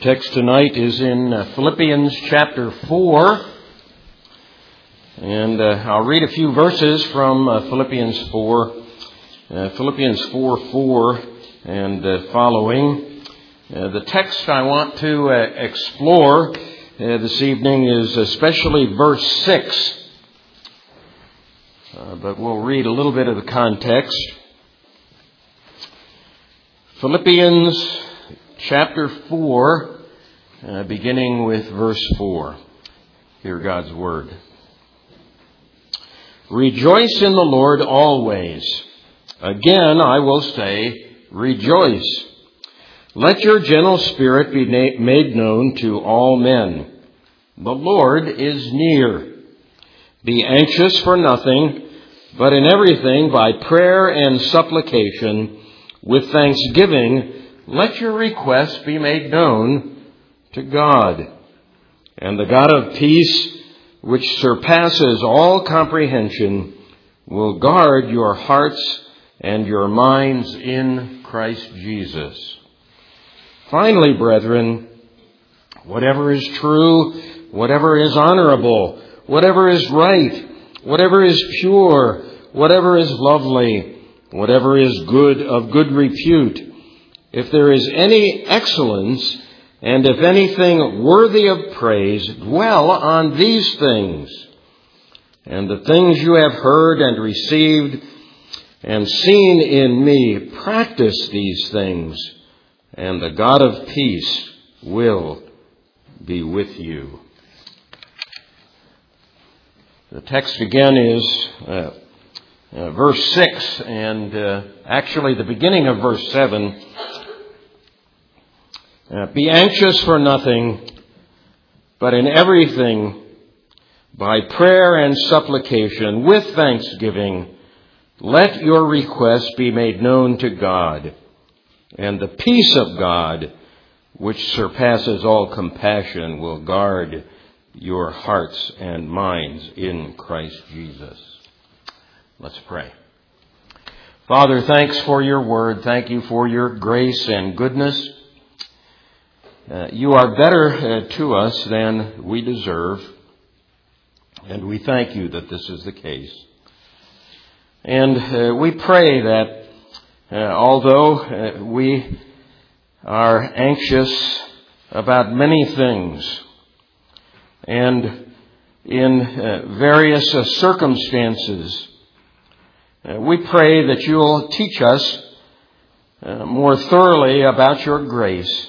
text tonight is in Philippians chapter 4. And I'll read a few verses from Philippians 4. Philippians 4:4 and following. The text I want to explore this evening is especially verse 6. But we'll read a little bit of the context. Philippians chapter 4, beginning with verse 4. Hear God's word. Rejoice in the Lord always. Again, I will say, rejoice. Let your gentle spirit be made known to all men. The Lord is near. Be anxious for nothing, but in everything by prayer and supplication, with thanksgiving, let your requests be made known to God. And the God of peace, which surpasses all comprehension, will guard your hearts and your minds in Christ Jesus. Finally, brethren, whatever is true, whatever is honorable, whatever is right, whatever is pure, whatever is lovely, whatever is good of good repute, if there is any excellence, and if anything worthy of praise, dwell on these things. And the things you have heard and received and seen in me, practice these things, and the God of peace will be with you. The text again is verse 6, and actually the beginning of verse 7. Be anxious for nothing, but in everything, by prayer and supplication, with thanksgiving, let your requests be made known to God. And the peace of God, which surpasses all compassion, will guard your hearts and minds in Christ Jesus. Let's pray. Father, thanks for your word. Thank you for your grace and goodness. You are better to us than we deserve, and we thank you that this is the case. And we pray that although we are anxious about many things and in various circumstances, we pray that you'll teach us more thoroughly about your grace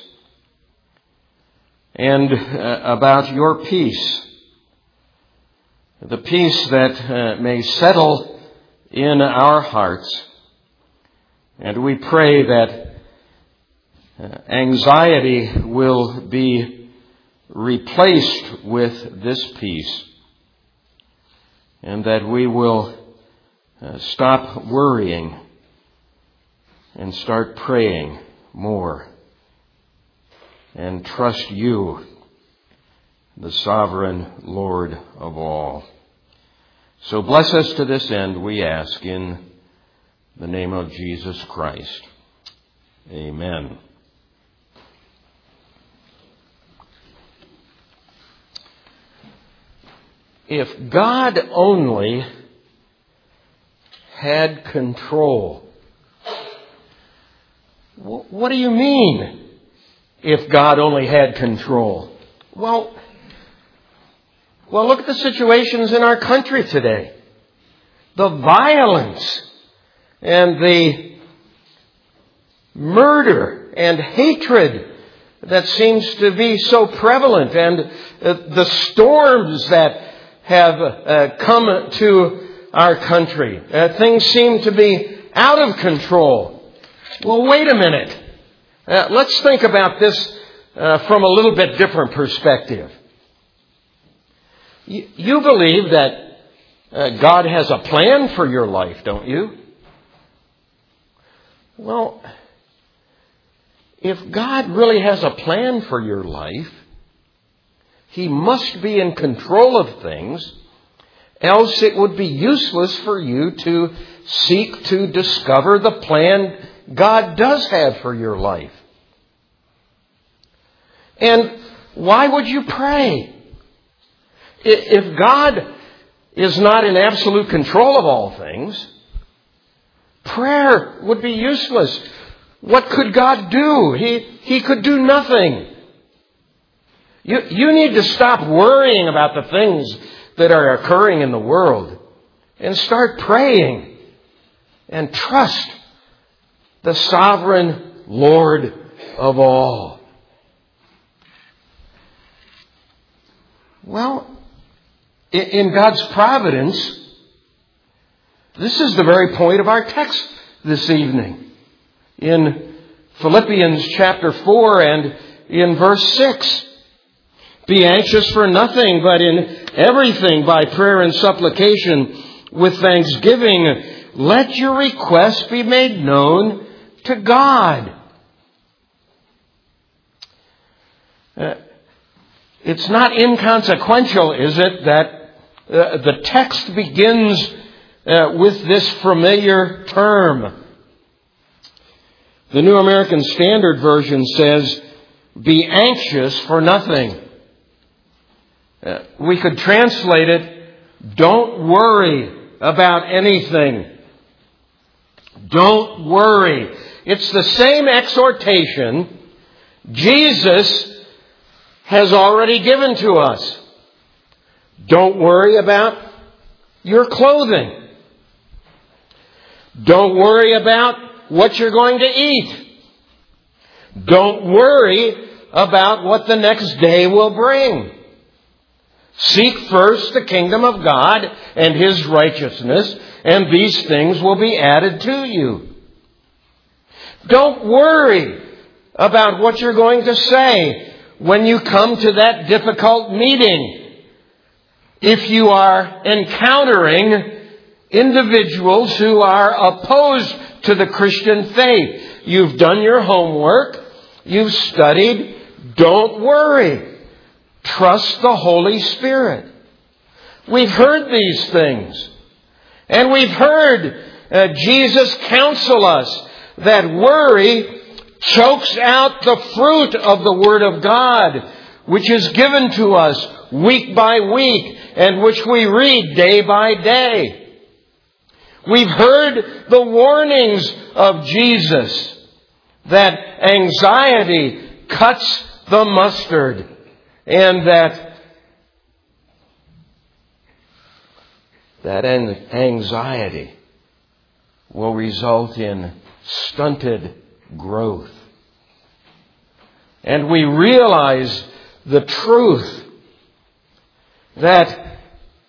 and about your peace, the peace that may settle in our hearts. And we pray that anxiety will be replaced with this peace, and that we will stop worrying and start praying more and trust you, the sovereign Lord of all. So bless us to this end, we ask, in the name of Jesus Christ. Amen. If God only had control. What do you mean, if God only had control? Well, look at the situations in our country today. The violence and the murder and hatred that seems to be so prevalent, and the storms that have come to our country. Things seem to be out of control. Well, wait a minute. Let's think about this from a little bit different perspective. You believe that God has a plan for your life, don't you? Well, if God really has a plan for your life, He must be in control of things, else it would be useless for you to seek to discover the plan God does have for your life. And why would you pray? If God is not in absolute control of all things, prayer would be useless. What could God do? He could do nothing. You need to stop worrying about the things that are occurring in the world and start praying and trust the sovereign Lord of all. Well, in God's providence, this is the very point of our text this evening. In Philippians chapter 4 and in verse 6. Be anxious for nothing, but in everything by prayer and supplication with thanksgiving, let your requests be made known to God. It's not inconsequential, is it, that the text begins with this familiar term. The New American Standard Version says, be anxious for nothing. We could translate it, don't worry about anything. Don't worry. It's the same exhortation Jesus has already given to us. Don't worry about your clothing. Don't worry about what you're going to eat. Don't worry about what the next day will bring. Seek first the kingdom of God and His righteousness, and these things will be added to you. Don't worry about what you're going to say when you come to that difficult meeting. If you are encountering individuals who are opposed to the Christian faith, you've done your homework, you've studied, don't worry. Trust the Holy Spirit. We've heard these things. And we've heard Jesus counsel us that worry chokes out the fruit of the Word of God, which is given to us week by week and which we read day by day. We've heard the warnings of Jesus that anxiety cuts the mustard. And that anxiety will result in stunted growth. And we realize the truth that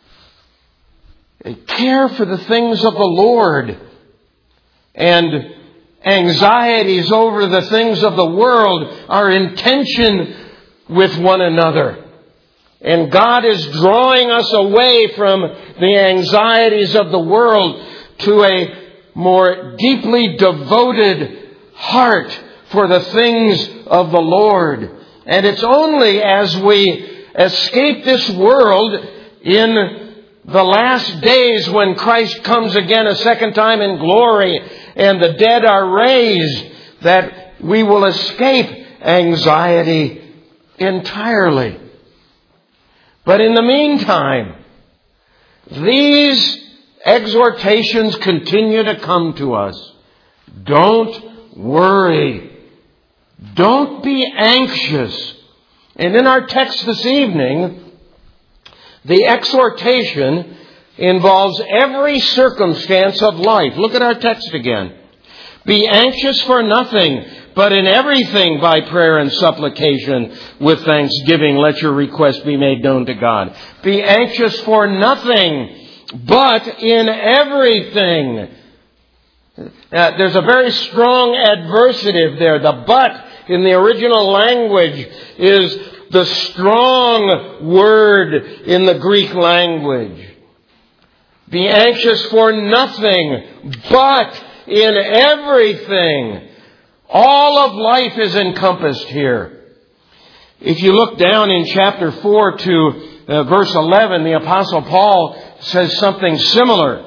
care for the things of the Lord and anxieties over the things of the world are in tension with one another. And God is drawing us away from the anxieties of the world to a more deeply devoted heart for the things of the Lord. And it's only as we escape this world in the last days when Christ comes again a second time in glory and the dead are raised that we will escape anxiety entirely. But in the meantime, these exhortations continue to come to us. Don't worry. Don't be anxious. And in our text this evening, the exhortation involves every circumstance of life. Look at our text again. Be anxious for nothing, but in everything by prayer and supplication with thanksgiving, let your requests be made known to God. Be anxious for nothing, but in everything. There's a very strong adversative there. The but in the original language is the strong word in the Greek language. Be anxious for nothing, but in everything. All of life is encompassed here. If you look down in chapter 4 to verse 11, the Apostle Paul says something similar.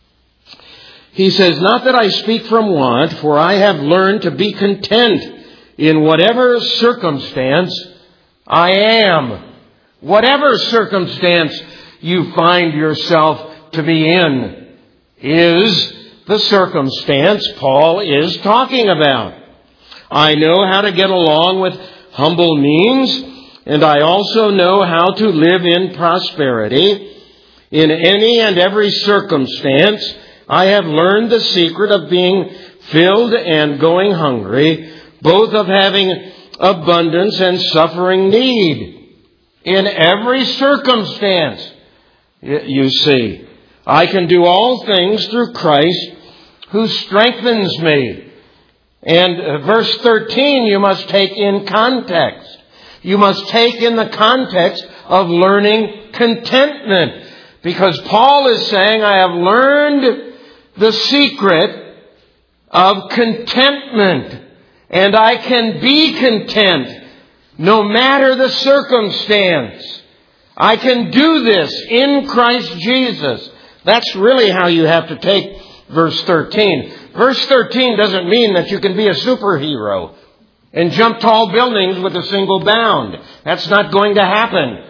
He says, not that I speak from want, for I have learned to be content in whatever circumstance I am. Whatever circumstance you find yourself to be in is the circumstance Paul is talking about. I know how to get along with humble means, and I also know how to live in prosperity. In any and every circumstance, I have learned the secret of being filled and going hungry, both of having abundance and suffering need. In every circumstance, you see, I can do all things through Christ who strengthens me. And verse 13 you must take in context. You must take in the context of learning contentment. Because Paul is saying, I have learned the secret of contentment. And I can be content no matter the circumstance. I can do this in Christ Jesus. That's really how you have to take verse 13. Verse 13 doesn't mean that you can be a superhero and jump tall buildings with a single bound. That's not going to happen.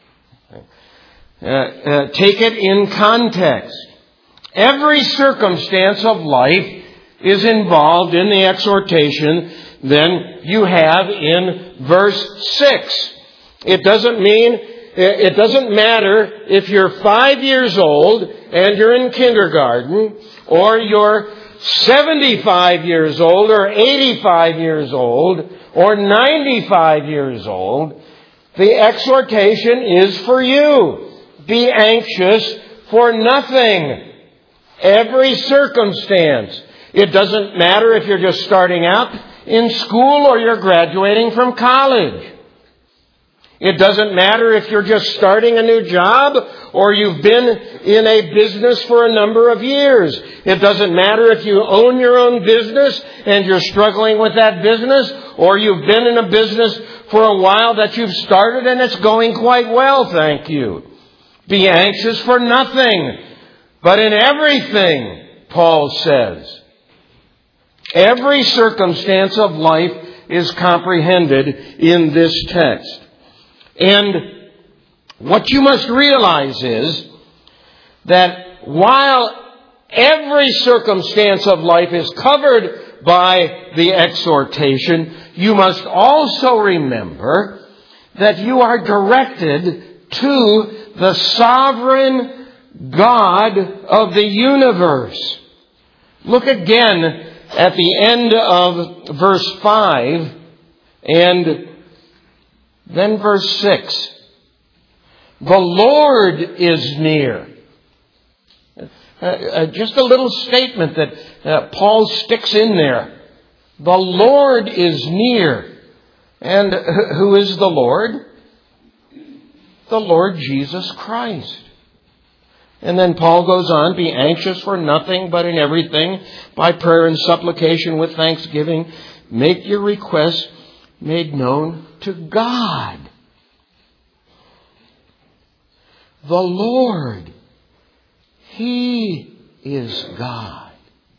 Take it in context. Every circumstance of life is involved in the exhortation then you have in verse 6. It doesn't matter if you're 5 years old and you're in kindergarten, or you're 75 years old, or 85 years old, or 95 years old. The exhortation is for you. Be anxious for nothing. Every circumstance. It doesn't matter if you're just starting out in school or you're graduating from college. It doesn't matter if you're just starting a new job or you've been in a business for a number of years. It doesn't matter if you own your own business and you're struggling with that business, or you've been in a business for a while that you've started and it's going quite well, thank you. Be anxious for nothing, but in everything, Paul says. Every circumstance of life is comprehended in this text. And what you must realize is that while every circumstance of life is covered by the exhortation, you must also remember that you are directed to the sovereign God of the universe. Look again at the end of verse 5 and then verse 6. The Lord is near. Just a little statement that Paul sticks in there. The Lord is near. And who is the Lord? The Lord Jesus Christ. And then Paul goes on, be anxious for nothing, but in everything, by prayer and supplication with thanksgiving, make your requests made known to God. The Lord, He is God.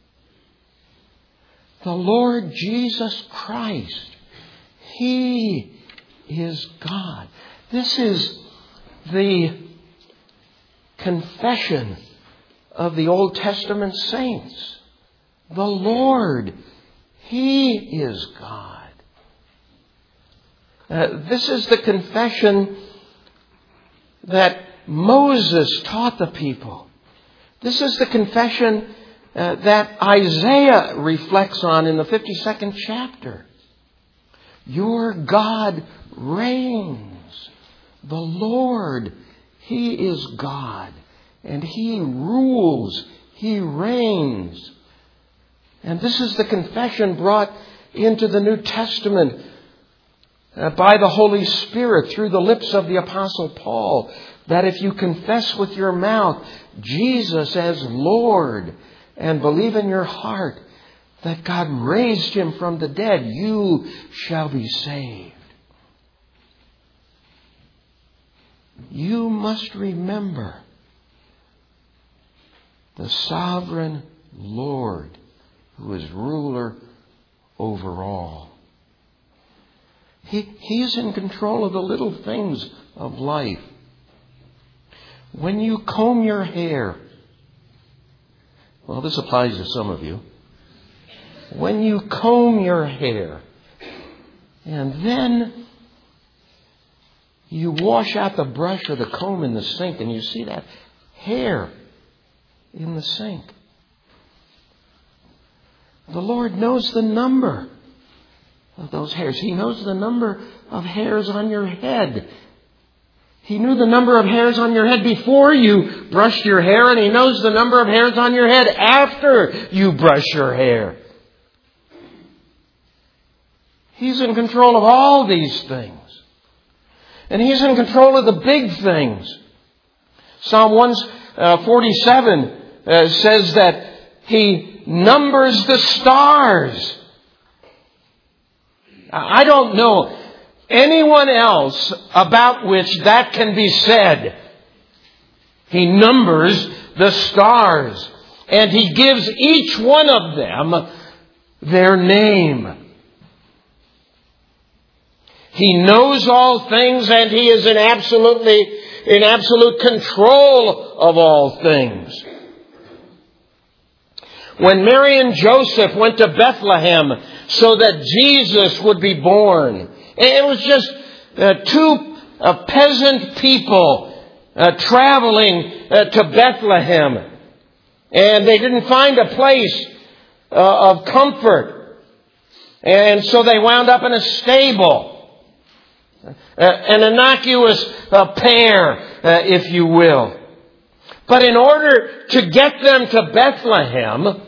The Lord Jesus Christ, He is God. This is the confession of the Old Testament saints. The Lord, He is God. This is the confession that Moses taught the people. This is the confession that Isaiah reflects on in the 52nd chapter. Your God reigns. The Lord, He is God. And He rules. He reigns. And this is the confession brought into the New Testament by the Holy Spirit through the lips of the Apostle Paul, that if you confess with your mouth Jesus as Lord and believe in your heart that God raised Him from the dead, you shall be saved. You must remember the sovereign Lord who is ruler over all. He's in control of the little things of life. When you comb your hair, well, this applies to some of you. When you comb your hair, and then you wash out the brush or the comb in the sink, and you see that hair in the sink. The Lord knows the number of those hairs. He knows the number of hairs on your head. He knew the number of hairs on your head before you brushed your hair, and He knows the number of hairs on your head after you brush your hair. He's in control of all these things. And He's in control of the big things. Psalm 147 says that He numbers the stars. I don't know anyone else about which that can be said. He numbers the stars. And He gives each one of them their name. He knows all things, and He is in absolute control of all things. When Mary and Joseph went to Bethlehem so that Jesus would be born, it was just two peasant people traveling to Bethlehem. And they didn't find a place of comfort. And so they wound up in a stable. An innocuous pair, if you will. But in order to get them to Bethlehem,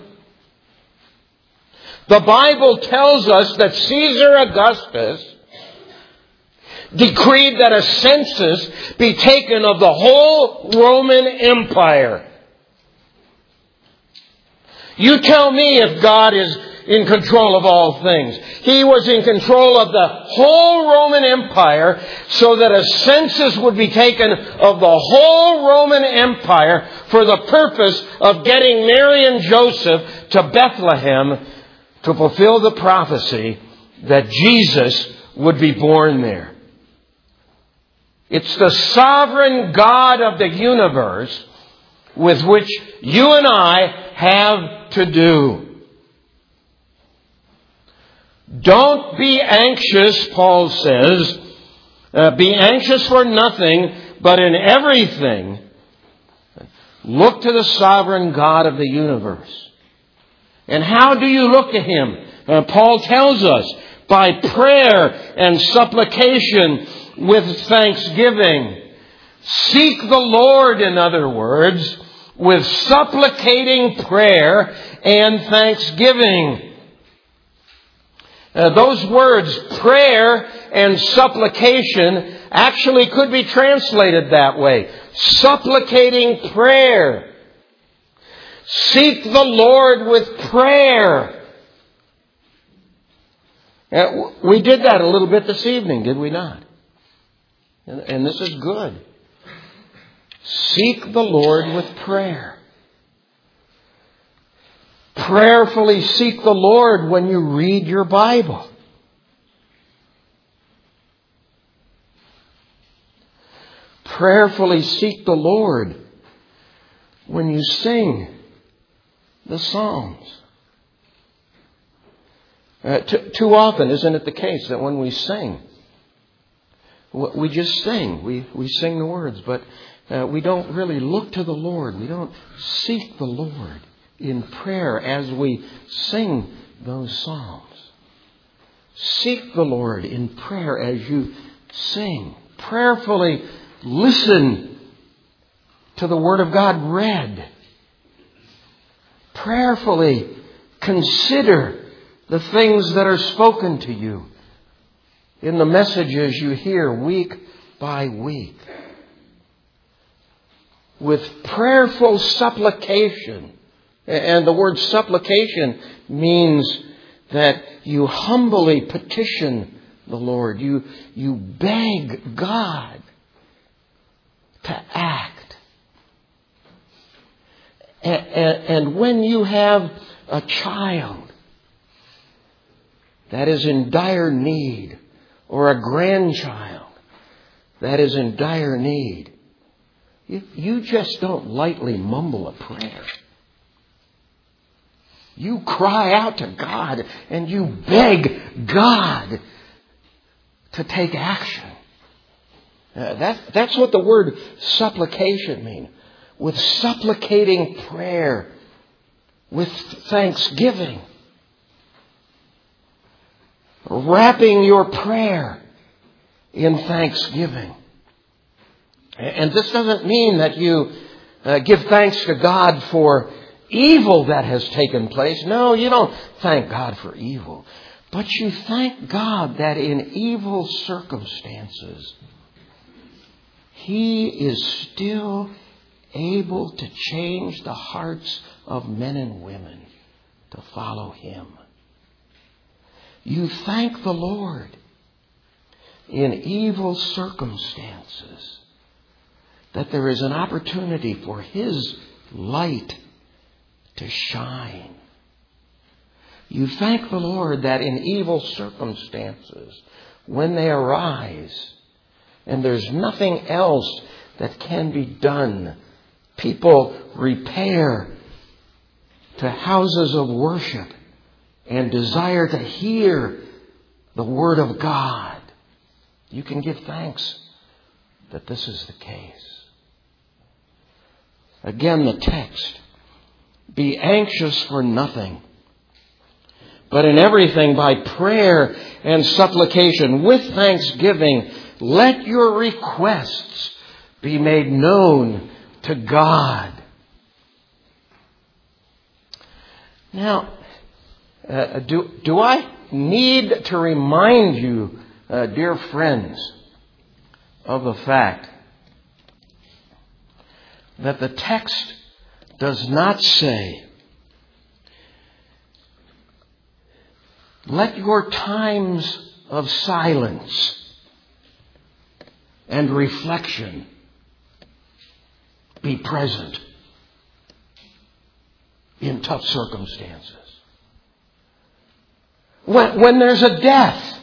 the Bible tells us that Caesar Augustus decreed that a census be taken of the whole Roman Empire. You tell me if God is in control of all things. He was in control of the whole Roman Empire so that a census would be taken of the whole Roman Empire for the purpose of getting Mary and Joseph to Bethlehem to fulfill the prophecy that Jesus would be born there. It's the sovereign God of the universe with which you and I have to do. Don't be anxious, Paul says. Be anxious for nothing, but in everything, look to the sovereign God of the universe. And how do you look to Him? Paul tells us, by prayer and supplication with thanksgiving. Seek the Lord, in other words, with supplicating prayer and thanksgiving. Those words, prayer and supplication, actually could be translated that way. Supplicating prayer. Seek the Lord with prayer. We did that a little bit this evening, did we not? And this is good. Seek the Lord with prayer. Prayerfully seek the Lord when you read your Bible. Prayerfully seek the Lord when you sing the Psalms. Too often, isn't it the case that when we sing, we just sing. We sing the words, but we don't really look to the Lord. We don't seek the Lord in prayer as we sing those psalms. Seek the Lord in prayer as you sing. Prayerfully listen to the Word of God read. Prayerfully consider the things that are spoken to you in the messages you hear week by week. With prayerful supplication. And the word supplication means that you humbly petition the Lord. You beg God to act. And when you have a child that is in dire need or a grandchild that is in dire need, you just don't lightly mumble a prayer. You cry out to God and you beg God to take action. That's what the word supplication means. With supplicating prayer, with thanksgiving, wrapping your prayer in thanksgiving. And this doesn't mean that you give thanks to God for evil that has taken place. No, you don't thank God for evil. But you thank God that in evil circumstances, He is still able to change the hearts of men and women to follow Him. You thank the Lord in evil circumstances that there is an opportunity for His light to shine. You thank the Lord that in evil circumstances, when they arise, and there's nothing else that can be done, people repair to houses of worship and desire to hear the Word of God. You can give thanks that this is the case. Again, the text. Be anxious for nothing, but in everything by prayer and supplication with thanksgiving, let your requests be made known to God. Now, do I need to remind you, dear friends, of the fact that the text does not say, let your times of silence and reflection be present in tough circumstances. When there's a death,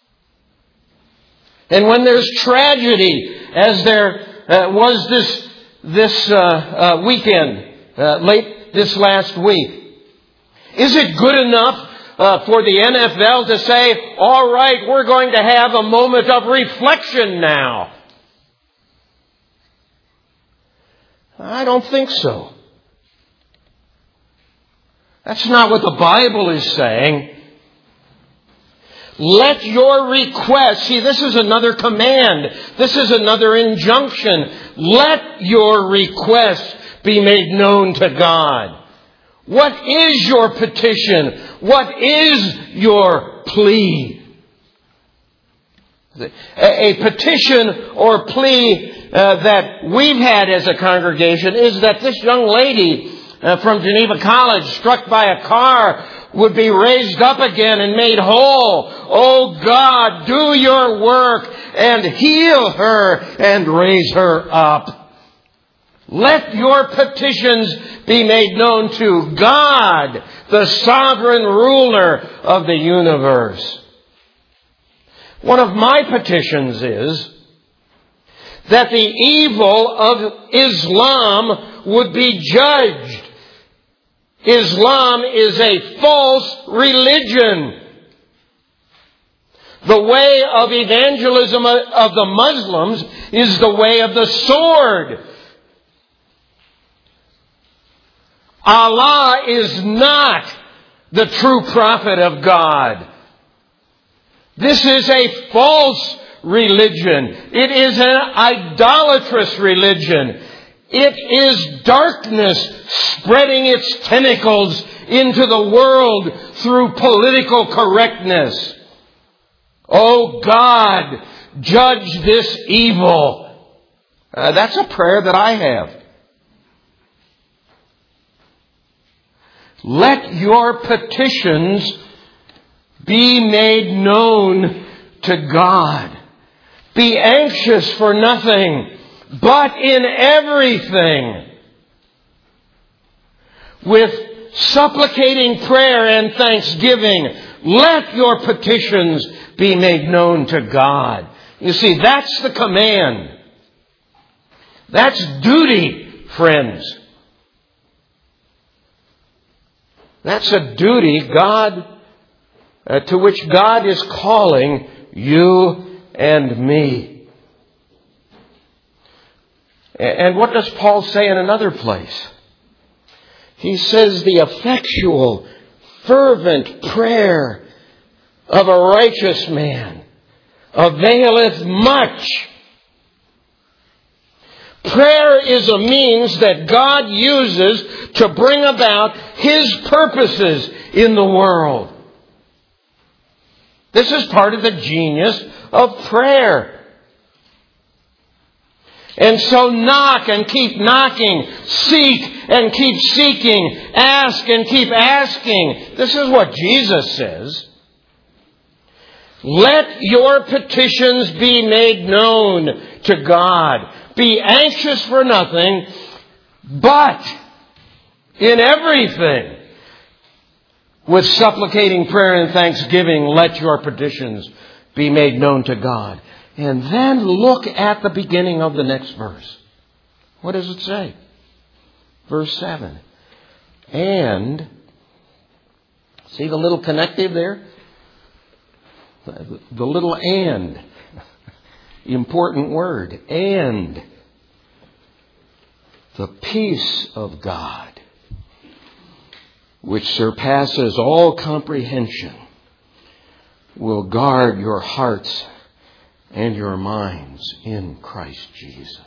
and when there's tragedy, as there was this weekend, late this last week, is it good enough for the NFL to say, all right, we're going to have a moment of reflection now? I don't think so. That's not what the Bible is saying. Let your request, see, this is another command. This is another injunction. Let your request be made known to God. What is your petition? What is your plea? A petition or plea that we've had as a congregation is that this young lady from Geneva College, struck by a car, would be raised up again and made whole. Oh God, do your work and heal her and raise her up. Let your petitions be made known to God, the sovereign ruler of the universe. One of my petitions is that the evil of Islam would be judged. Islam is a false religion. The way of evangelism of the Muslims is the way of the sword. Allah is not the true prophet of God. This is a false religion. It is an idolatrous religion. It is darkness spreading its tentacles into the world through political correctness. Oh God, judge this evil. That's a prayer that I have. Let your petitions be made known to God. Be anxious for nothing, but in everything, with supplicating prayer and thanksgiving, let your petitions be made known to God. You see, that's the command. That's duty, friends. That's a duty to which God is calling you and me. And what does Paul say in another place? He says, the effectual, fervent prayer of a righteous man availeth much. Prayer is a means that God uses to bring about His purposes in the world. This is part of the genius of prayer. And so knock and keep knocking, seek and keep seeking, ask and keep asking. This is what Jesus says. Let your petitions be made known to God. Be anxious for nothing, but in everything, with supplicating prayer and thanksgiving, let your petitions be made known to God. And then look at the beginning of the next verse. What does it say? Verse 7. And, see the little connective there? The little and. Important word. And the peace of God, which surpasses all comprehension, will guard your hearts and your minds in Christ Jesus.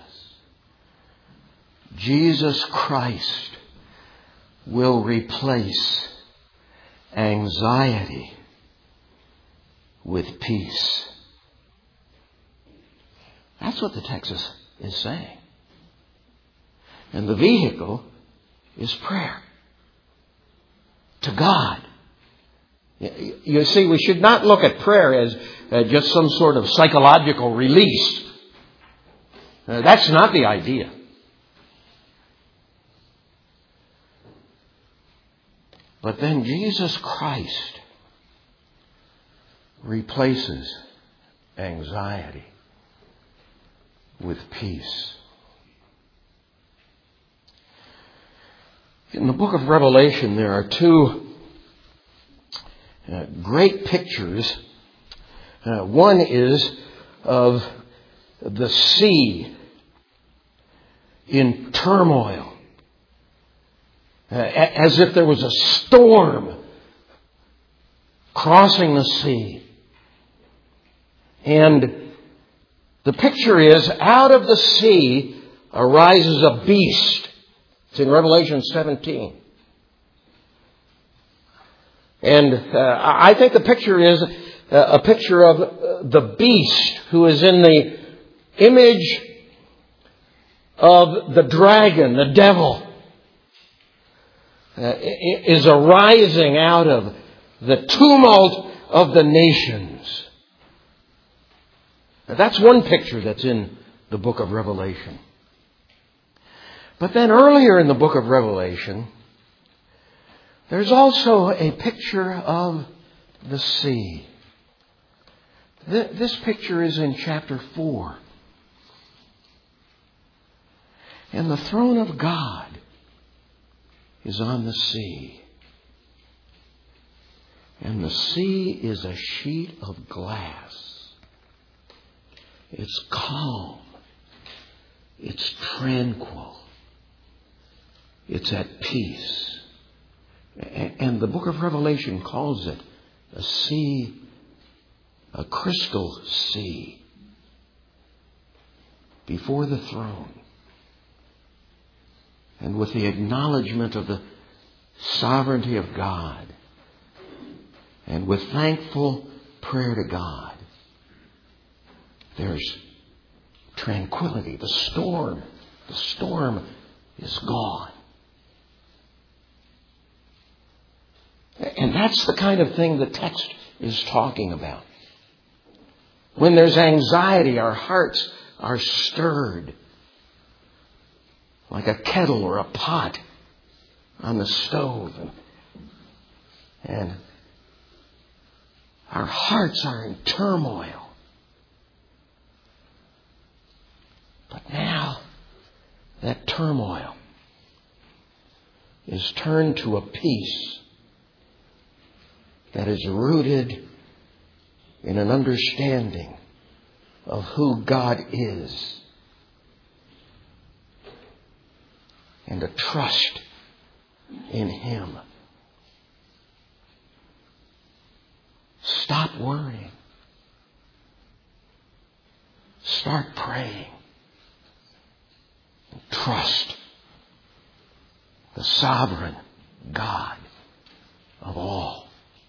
Jesus Christ will replace anxiety with peace. That's what the text is saying. And the vehicle is prayer to God. You see, we should not look at prayer as just some sort of psychological release. That's not the idea. But then Jesus Christ replaces anxiety with peace. In the book of Revelation, there are two great pictures. One is of the sea in turmoil, as if there was a storm crossing the sea. And the picture is, out of the sea arises a beast. It's in Revelation 17. And I think the picture is a picture of the beast who is in the image of the dragon, the devil, is arising out of the tumult of the nations. Now, that's one picture that's in the book of Revelation. But then earlier in the book of Revelation, there's also a picture of the sea. This picture is in chapter 4. And the throne of God is on the sea. And the sea is a sheet of glass. It's calm. It's tranquil. It's at peace. And the book of Revelation calls it a sea, a crystal sea, before the throne. And with the acknowledgement of the sovereignty of God, and with thankful prayer to God, there's tranquility. The storm is gone. And that's the kind of thing the text is talking about. When there's anxiety, our hearts are stirred like a kettle or a pot on the stove. And Our hearts are in turmoil. But now, that turmoil is turned to a peace that is rooted in an understanding of who God is and a trust in Him. Stop worrying. Start praying. And trust the sovereign God of all.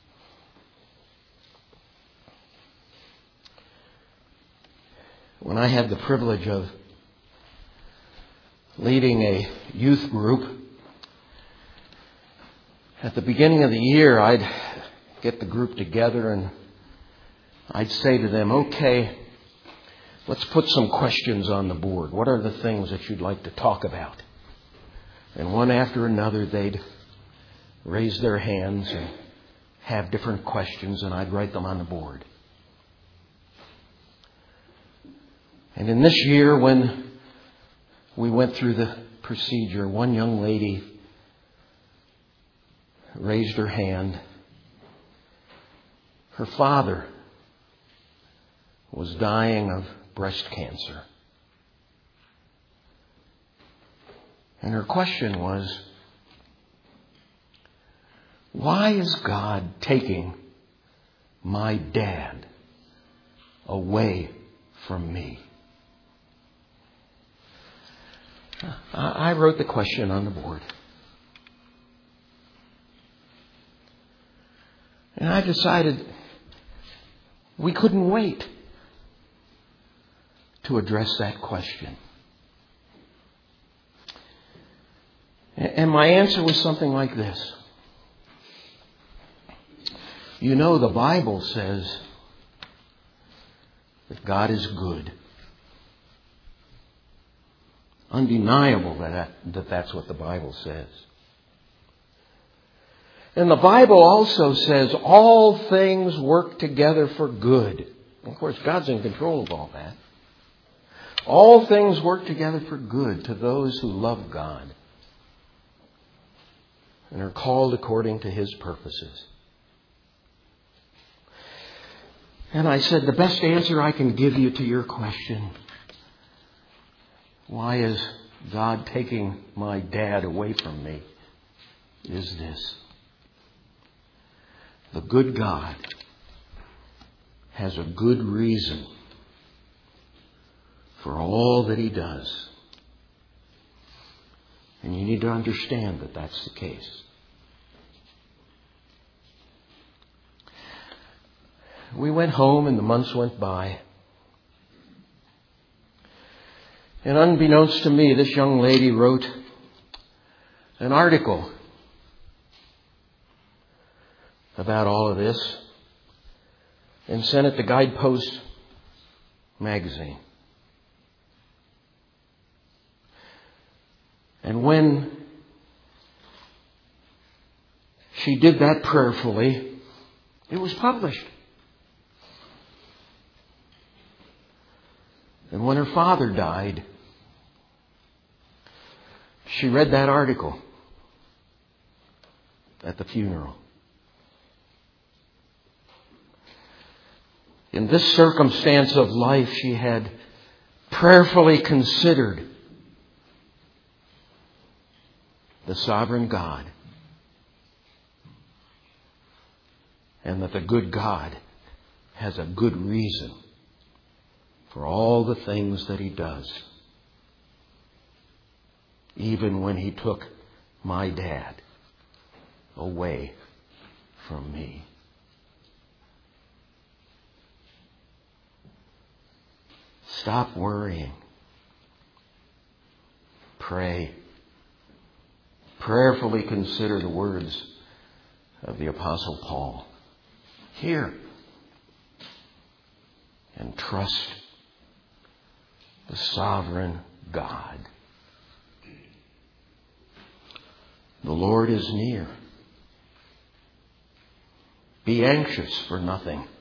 When I had the privilege of leading a youth group, at the beginning of the year, I'd get the group together and I'd say to them, okay, let's put some questions on the board. What are the things that you'd like to talk about? And one after another, they'd raise their hands and have different questions, and I'd write them on the board. And in this year, when we went through the procedure, one young lady raised her hand. Her father was dying of breast cancer. And her question was, why is God taking my dad away from me? I wrote the question on the board. And I decided we couldn't wait to address that question. And my answer was something like this. You know, the Bible says that God is good. Undeniable that that's what the Bible says. And the Bible also says all things work together for good. Of course, God's in control of all that. All things work together for good to those who love God and are called according to His purposes. And I said, the best answer I can give you to your question, why is God taking my dad away from me, is this. The good God has a good reason for all that He does. And you need to understand that that's the case. We went home and the months went by. And unbeknownst to me, this young lady wrote an article about all of this and sent it to Guidepost magazine. And when she did that prayerfully, it was published. And when her father died, she read that article at the funeral. In this circumstance of life, she had prayerfully considered the sovereign God, and that the good God has a good reason for all the things that He does, even when He took my dad away from me. Stop worrying. Pray. Prayerfully consider the words of the Apostle Paul. Hear and trust the sovereign God. The Lord is near. Be anxious for nothing,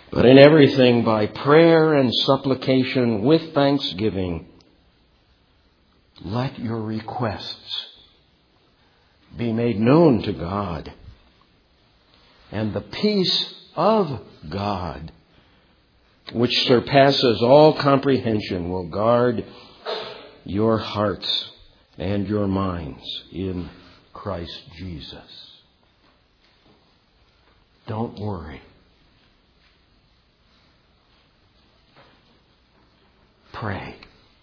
But in everything by prayer and supplication with thanksgiving, let your requests be made known to God. And the peace of God, which surpasses all comprehension, will guard your hearts and your minds in Christ Jesus. Don't worry. Pray.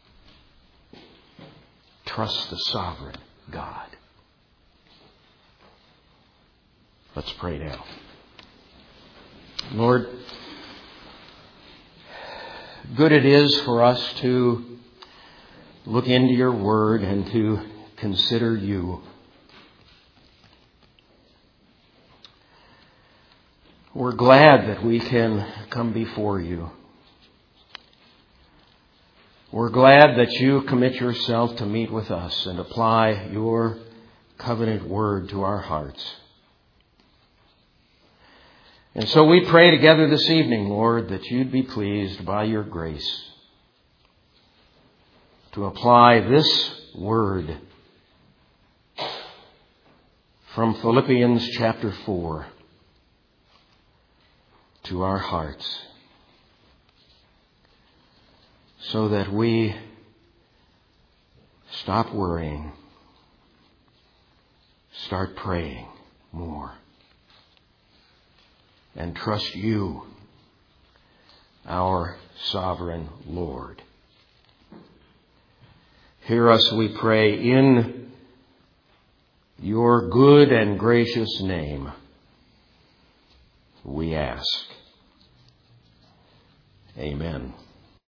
Trust the sovereign God. Let's pray now. Lord, good it is for us to look into your word and to consider you. We're glad that we can come before you. We're glad that you commit yourself to meet with us and apply your covenant word to our hearts. And so we pray together this evening, Lord, that you'd be pleased by your grace to apply this word from Philippians chapter 4 to our hearts, so that we stop worrying, start praying more, and trust you, our sovereign Lord. Hear us, we pray, in your good and gracious name, we ask. Amen.